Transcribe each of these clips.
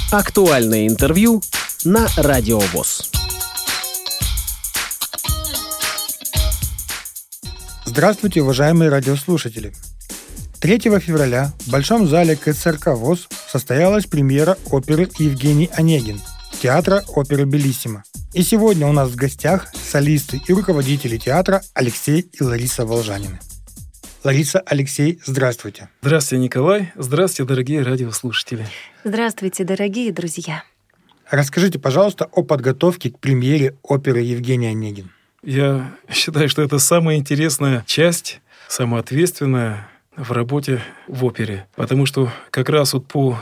Актуальное интервью на Радио ВОС. Здравствуйте, уважаемые радиослушатели! 3 февраля в Большом зале КСРК ВОС состоялась премьера оперы «Евгений Онегин» театра оперы «Белиссимо». И сегодня у нас в гостях солисты и руководители театра Алексей и Лариса Волжанины. Лариса, Алексей, здравствуйте. Здравствуйте, Николай. Здравствуйте, дорогие радиослушатели. Здравствуйте, дорогие друзья. Расскажите, пожалуйста, о подготовке к премьере оперы «Евгений Онегин». Я считаю, что это самая интересная часть, самая ответственная в работе в опере. Потому что как раз вот по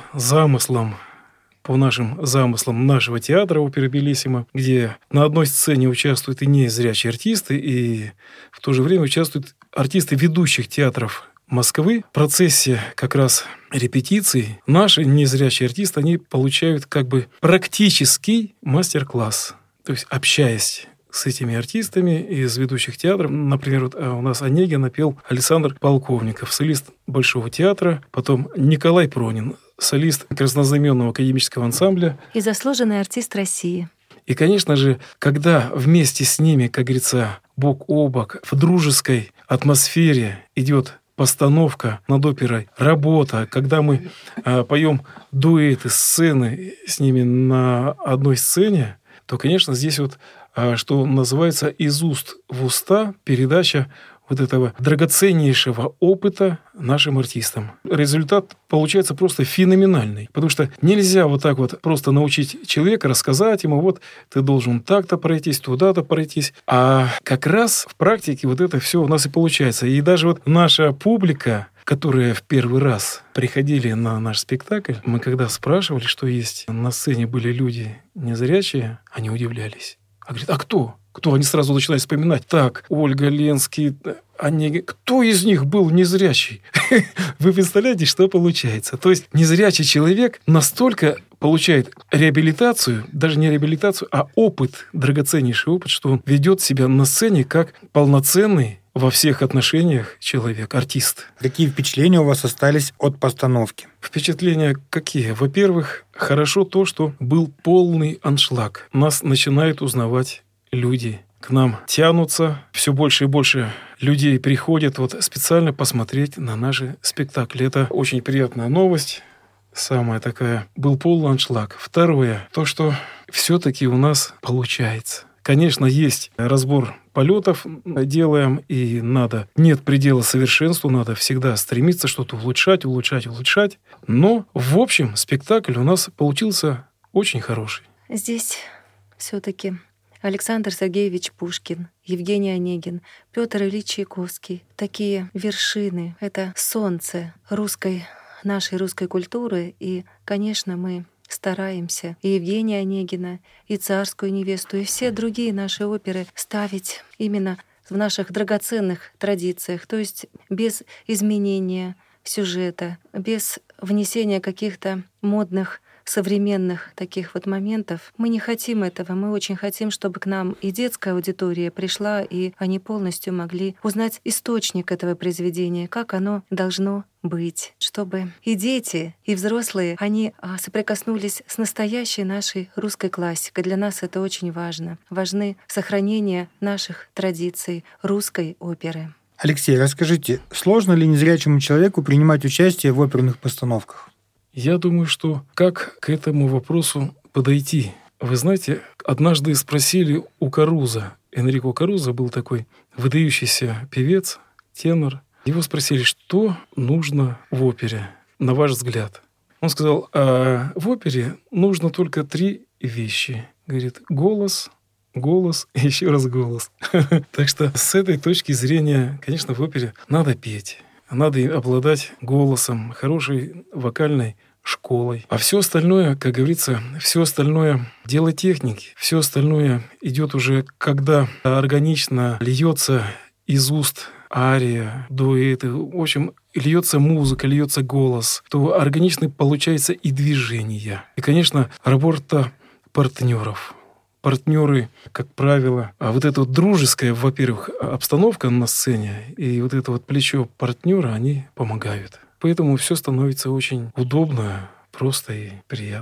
нашим замыслам нашего театра оперы «Белиссимо», где на одной сцене участвуют и незрячие артисты, и в то же время участвуют артисты ведущих театров Москвы. В процессе как раз репетиций наши незрячие артисты, они получают как бы практический мастер-класс. То есть, общаясь с этими артистами из ведущих театров. Например, вот у нас Онегина пел Александр Полковников, солист Большого театра, потом Николай Пронин, солист краснознаменного академического ансамбля. И заслуженный артист России. И, конечно же, когда вместе с ними, как говорится, бок о бок, в дружеской атмосфере идет постановка над оперой, работа, когда мы поем дуэты, сцены с ними на одной сцене, то, конечно, здесь вот, что называется, из уст в уста передача вот этого драгоценнейшего опыта нашим артистам. Результат получается просто феноменальный, потому что нельзя вот так вот просто научить человека, рассказать ему, вот ты должен так-то пройтись, туда-то пройтись, а как раз в практике вот это все у нас и получается. И даже вот наша публика, которые в первый раз приходили на наш спектакль, мы когда спрашивали, что есть, на сцене были люди незрячие, они удивлялись. А говорят, а кто? Кто? Они сразу начинают вспоминать. Так, Ольга, Ленский, они... Кто из них был незрячий? Вы представляете, что получается? То есть незрячий человек настолько получает реабилитацию, даже не реабилитацию, а опыт, драгоценнейший опыт, что он ведет себя на сцене как полноценный во всех отношениях человек, артист. Какие впечатления у вас остались от постановки? Впечатления какие? Во-первых, хорошо то, что был полный аншлаг. Нас начинают узнавать люди. К нам тянутся, все больше и больше людей приходят вот специально посмотреть на наши спектакли. Это очень приятная новость. Самая такая. Был полный аншлаг. Второе, то, что все-таки у нас получается. Конечно, есть разбор полетов, делаем, и надо. Нет предела совершенству, надо всегда стремиться что-то улучшать. Но, в общем, спектакль у нас получился очень хороший. Здесь все-таки Александр Сергеевич Пушкин, Евгений Онегин, Петр Ильич Чайковский. Такие вершины. Это солнце нашей русской культуры. И, конечно, мы стараемся и Евгения Онегина, и «Царскую невесту», и все другие наши оперы ставить именно в наших драгоценных традициях, то есть без изменения сюжета, без внесения каких-то модных, современных таких вот моментов. Мы не хотим этого. Мы очень хотим, чтобы к нам и детская аудитория пришла, и они полностью могли узнать источник этого произведения, как оно должно быть, чтобы и дети, и взрослые, они соприкоснулись с настоящей нашей русской классикой. Для нас это очень важно. Важны сохранение наших традиций русской оперы. Алексей, расскажите, сложно ли незрячему человеку принимать участие в оперных постановках? Я думаю, что как к этому вопросу подойти? Вы знаете, однажды спросили у Карузо. Энрико Карузо был такой выдающийся певец, тенор. Его спросили, что нужно в опере, на ваш взгляд? Он сказал, в опере нужно только 3 вещи. Говорит, голос и еще раз голос. Так что с этой точки зрения, конечно, в опере надо петь. Надо обладать голосом, хорошей вокальной школой. А все остальное, как говорится, все остальное дело техники. Все остальное идет уже, когда органично льется из уст ария, дуэты. В общем, льется музыка, льется голос, то органично получается и движение. И, конечно, работа партнеров. Партнеры, как правило, а вот эта вот дружеская, во-первых, обстановка на сцене и вот это вот плечо партнера, они помогают. Поэтому все становится очень удобно, просто и приятно.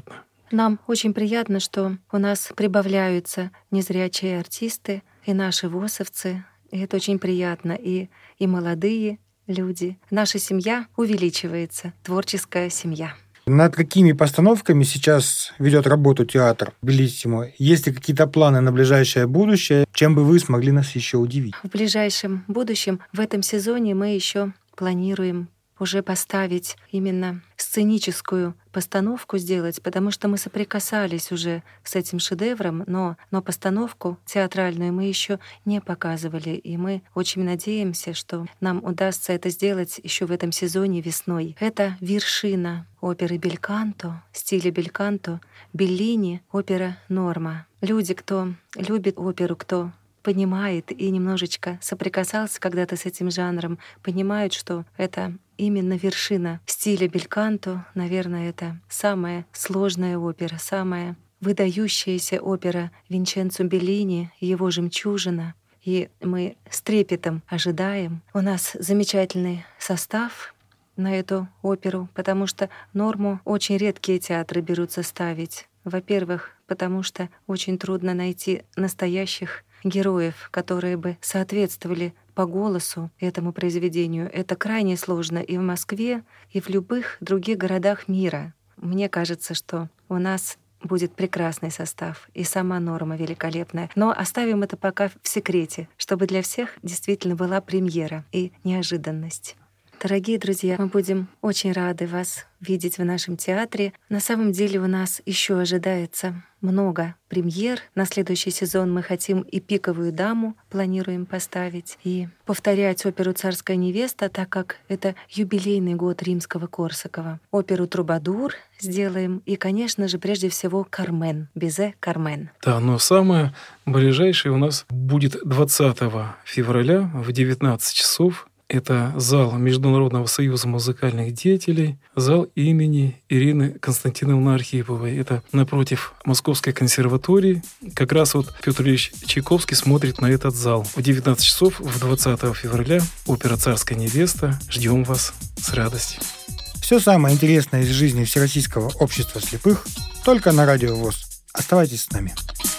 Нам очень приятно, что у нас прибавляются незрячие артисты и наши ВОСовцы. И это очень приятно. И молодые люди. Наша семья увеличивается, творческая семья. Над какими постановками сейчас ведет работу театр «Белиссимо»? Есть ли какие-то планы на ближайшее будущее? Чем бы вы смогли нас еще удивить? В ближайшем будущем, в этом сезоне мы еще планируем уже поставить именно сценическую постановку сделать, потому что мы соприкасались уже с этим шедевром, но постановку театральную мы еще не показывали, и мы очень надеемся, что нам удастся это сделать еще в этом сезоне весной. Это вершина оперы «Бельканто», стиля «Бельканто», Беллини, опера «Норма». Люди, кто любит оперу, кто понимает и немножечко соприкасался когда-то с этим жанром, понимают, что это именно вершина стиля бельканто. Наверное, это самая сложная опера, самая выдающаяся опера Винченцо Беллини, его «Жемчужина». И мы с трепетом ожидаем. У нас замечательный состав на эту оперу, потому что «Норму» очень редкие театры берутся ставить. Во-первых, потому что очень трудно найти настоящих героев, которые бы соответствовали по голосу этому произведению. Это крайне сложно и в Москве, и в любых других городах мира. Мне кажется, что у нас будет прекрасный состав, и сама «Норма» великолепная. Но оставим это пока в секрете, чтобы для всех действительно была премьера и неожиданность. Дорогие друзья, мы будем очень рады вас видеть в нашем театре. На самом деле у нас еще ожидается много премьер. На следующий сезон мы хотим и «Пиковую даму» планируем поставить, и повторять оперу «Царская невеста», так как это юбилейный год римского-корсакова. Оперу «Трубадур» сделаем, и, конечно же, прежде всего «Кармен», Бизе «Кармен». Да, но самое ближайшее у нас будет 20 февраля в 19 часов. Это зал Международного союза музыкальных деятелей, зал имени Ирины Константиновны Архиповой. Это напротив Московской консерватории. Как раз вот Петр Ильич Чайковский смотрит на этот зал. В 19 часов, в 20 февраля, опера «Царская невеста». Ждем вас с радостью. Все самое интересное из жизни Всероссийского общества слепых только на Радио ВОС. Оставайтесь с нами.